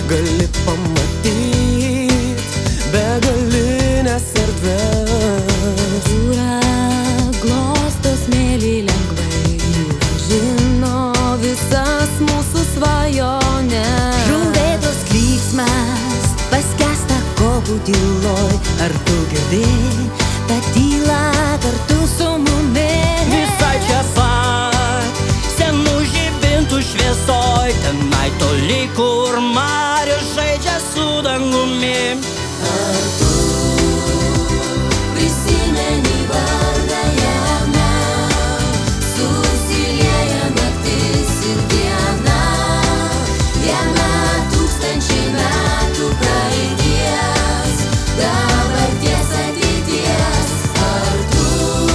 gali pamatyt begalinės erdvės. Jūra glosto smėlį lengvai, jūra žino visas mūsų svajones. Žuvėtos klyksmas paskęsta kopų tyloj. Ar tu girdi tą tylą kartu su mumis? Visai čia pat, senų žibintų šviesoj, tenai toli, kur marios žaidžia su dangumi. Ar tu prisimeni vardą jame? Susilieja naktis ir diena, jame tūkstančiai metų praeities, dabarties ateities. Ar tu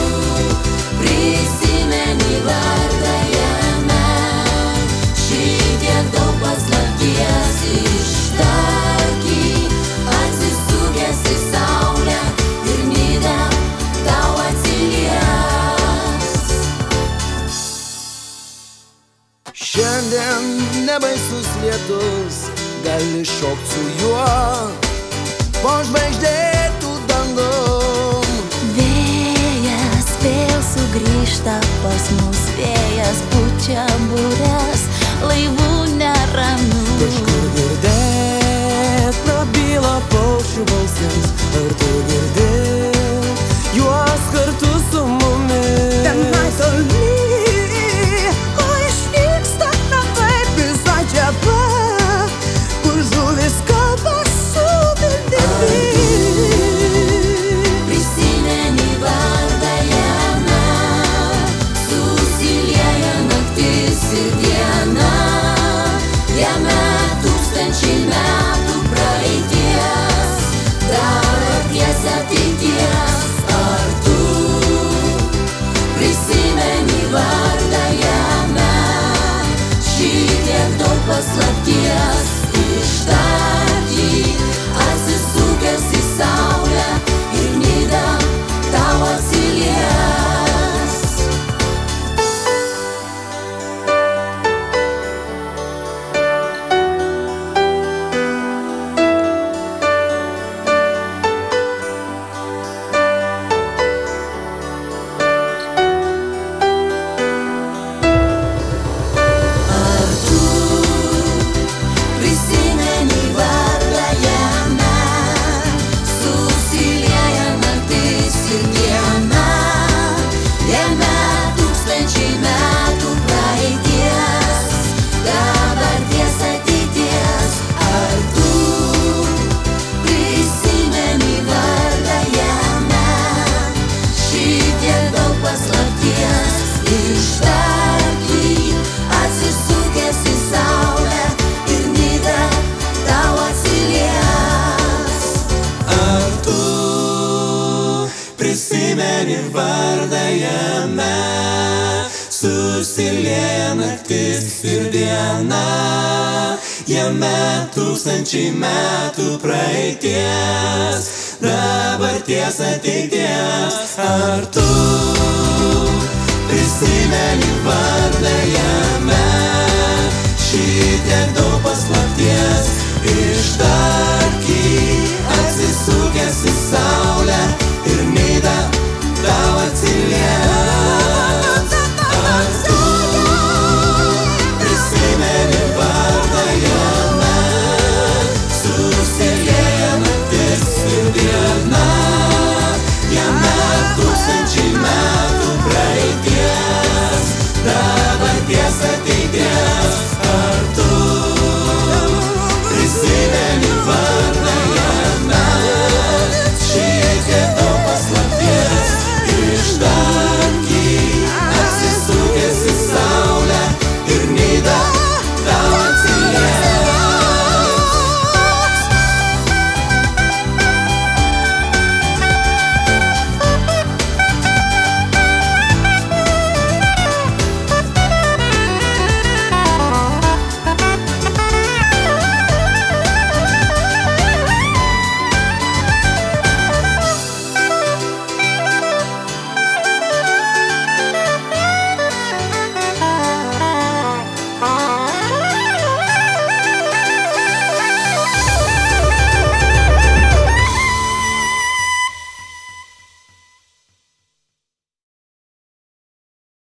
prisimeni vardą jame? Šitiek daug paslapties ištark jį, atsisukęs į saulę ir nida tau atsilies. Šiandien nebaisus lietus, gali šokt su juo po žvaigždėtų dangum. Vėjas vėl sugrįžta pas mus, vėjas pučia bures, laivų neramių. Kažkur girdėt prabyla paukščių balsas. Ar tu girdi juos kartu su mumis? Tenai toli, ko išnyksta namai, visai čia pat, kur žuvis kalba su viltimi. Prisimeni vardą jame, susilieja naktis ir diena, jame tūkstančiai metų praeities, dabarties ateities. Ar tu prisimeni vardą jame? Šitiek daug paslapties ištark jį, atsisukęs į saulę ir nida tau atsilies. Ar tu prisimeni vardą jame? Susilieja naktis ir diena, jame tūkstančiai metų praeities, dabarties ateities. Ar tu prisimeni vardą jame? Šitiek daug paslapties ištark jį, atsisukęs į saulę ir nida tau atsilies. Ar tu prisimeni vardą jame? Susilieja naktis ir diena, jame tūkstančiai metų praeities, dabarties ateities. Ar tu prisimeni vardą jame?